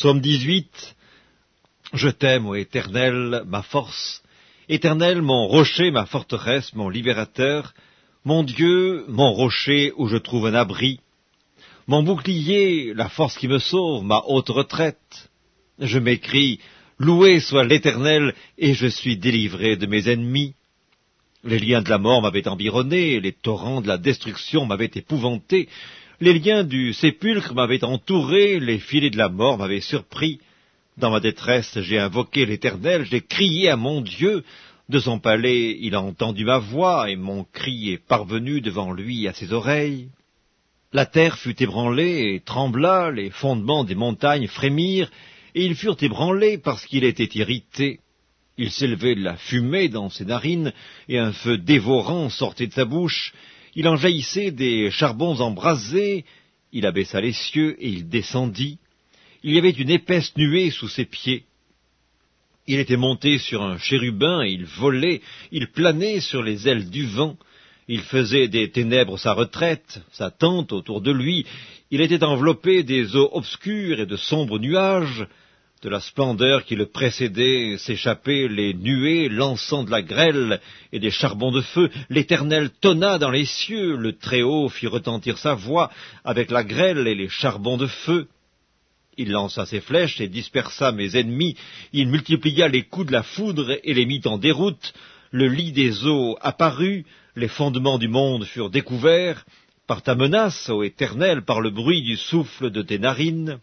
Psaume 18. Je t'aime, ô Éternel, ma force. Éternel, mon rocher, ma forteresse, mon libérateur, mon Dieu, mon rocher où je trouve un abri, mon bouclier, la force qui me sauve, ma haute retraite. Je m'écrie, loué soit l'Éternel, et je suis délivré de mes ennemis. Les liens de la mort m'avaient environné, les torrents de la destruction m'avaient épouvanté, les liens du sépulcre m'avaient entouré, les filets de la mort m'avaient surpris. Dans ma détresse, j'ai invoqué l'Éternel, j'ai crié à mon Dieu. De son palais, il a entendu ma voix, et mon cri est parvenu devant lui à ses oreilles. La terre fut ébranlée et trembla, les fondements des montagnes frémirent, et ils furent ébranlés parce qu'il était irrité. Il s'élevait de la fumée dans ses narines, et un feu dévorant sortait de sa bouche. Il en jaillissait des charbons embrasés. Il abaissa les cieux, et il descendit. Il y avait une épaisse nuée sous ses pieds. Il était monté sur un chérubin, et il volait, il planait sur les ailes du vent. Il faisait des ténèbres sa retraite, sa tente autour de lui. Il était enveloppé des eaux obscures et de sombres nuages. De la splendeur qui le précédait s'échappaient les nuées, lançant de la grêle et des charbons de feu. L'Éternel tonna dans les cieux, le Très-Haut fit retentir sa voix avec la grêle et les charbons de feu. Il lança ses flèches et dispersa mes ennemis. Il multiplia les coups de la foudre et les mit en déroute. Le lit des eaux apparut, les fondements du monde furent découverts. Par ta menace, ô Éternel, par le bruit du souffle de tes narines.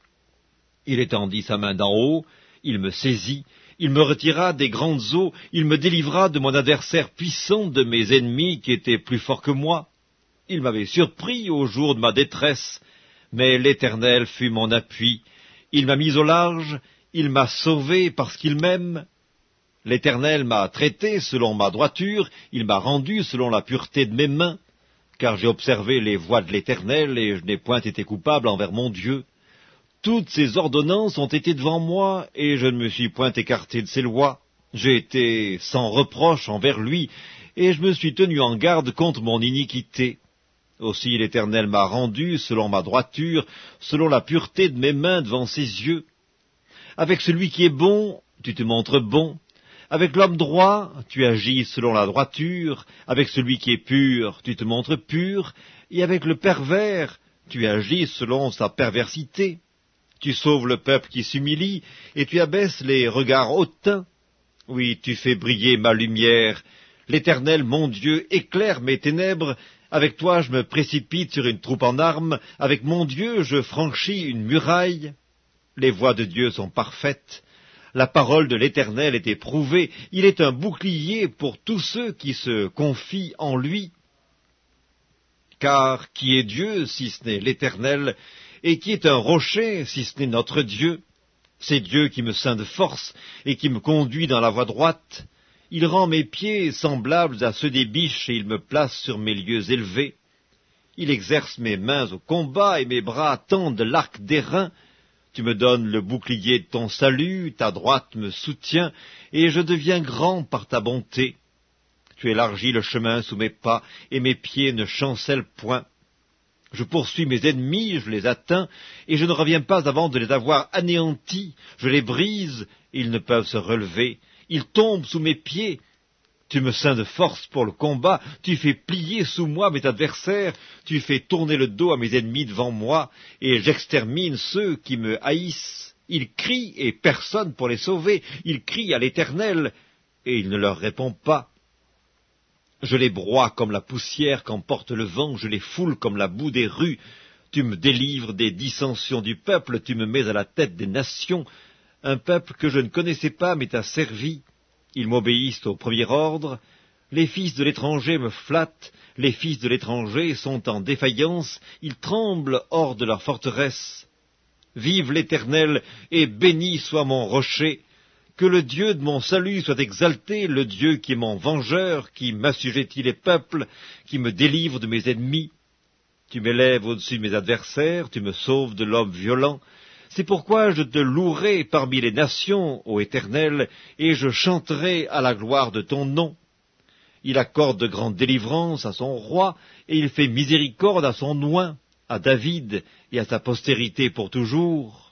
Il étendit sa main d'en haut, il me saisit, il me retira des grandes eaux, il me délivra de mon adversaire puissant, de mes ennemis qui étaient plus forts que moi. Il m'avait surpris au jour de ma détresse, mais l'Éternel fut mon appui. Il m'a mis au large, il m'a sauvé parce qu'il m'aime. L'Éternel m'a traité selon ma droiture, il m'a rendu selon la pureté de mes mains, car j'ai observé les voies de l'Éternel, et je n'ai point été coupable envers mon Dieu. Toutes ses ordonnances ont été devant moi, et je ne me suis point écarté de ses lois. J'ai été sans reproche envers lui, et je me suis tenu en garde contre mon iniquité. Aussi l'Éternel m'a rendu selon ma droiture, selon la pureté de mes mains devant ses yeux. Avec celui qui est bon, tu te montres bon. Avec l'homme droit, tu agis selon la droiture. Avec celui qui est pur, tu te montres pur. Et avec le pervers, tu agis selon sa perversité. Tu sauves le peuple qui s'humilie, et tu abaisses les regards hautains. Oui, tu fais briller ma lumière. L'Éternel, mon Dieu, éclaire mes ténèbres. Avec toi, je me précipite sur une troupe en armes. Avec mon Dieu, je franchis une muraille. Les voies de Dieu sont parfaites. La parole de l'Éternel est éprouvée. Il est un bouclier pour tous ceux qui se confient en lui. Car qui est Dieu, si ce n'est l'Éternel, et qui est un rocher, si ce n'est notre Dieu? C'est Dieu qui me ceint de force, et qui me conduit dans la voie droite. Il rend mes pieds semblables à ceux des biches, et il me place sur mes lieux élevés. Il exerce mes mains au combat, et mes bras tendent l'arc d'airain. Tu me donnes le bouclier de ton salut, ta droite me soutient, et je deviens grand par ta bonté. Tu élargis le chemin sous mes pas, et mes pieds ne chancellent point. Je poursuis mes ennemis, je les atteins, et je ne reviens pas avant de les avoir anéantis. Je les brise, et ils ne peuvent se relever. Ils tombent sous mes pieds. Tu me ceins de force pour le combat, tu fais plier sous moi mes adversaires, tu fais tourner le dos à mes ennemis devant moi, et j'extermine ceux qui me haïssent. Ils crient, et personne pour les sauver. Ils crient à l'Éternel, et il ne leur répond pas. Je les broie comme la poussière qu'emporte le vent, je les foule comme la boue des rues. Tu me délivres des dissensions du peuple, tu me mets à la tête des nations. Un peuple que je ne connaissais pas m'est asservi. Ils m'obéissent au premier ordre. Les fils de l'étranger me flattent, les fils de l'étranger sont en défaillance, ils tremblent hors de leur forteresse. Vive l'Éternel, et béni soit mon rocher. Que le Dieu de mon salut soit exalté, le Dieu qui est mon vengeur, qui m'assujettit les peuples, qui me délivre de mes ennemis. Tu m'élèves au-dessus de mes adversaires, tu me sauves de l'homme violent. C'est pourquoi je te louerai parmi les nations, ô Éternel, et je chanterai à la gloire de ton nom. Il accorde de grandes délivrances à son roi, et il fait miséricorde à son oint, à David et à sa postérité pour toujours.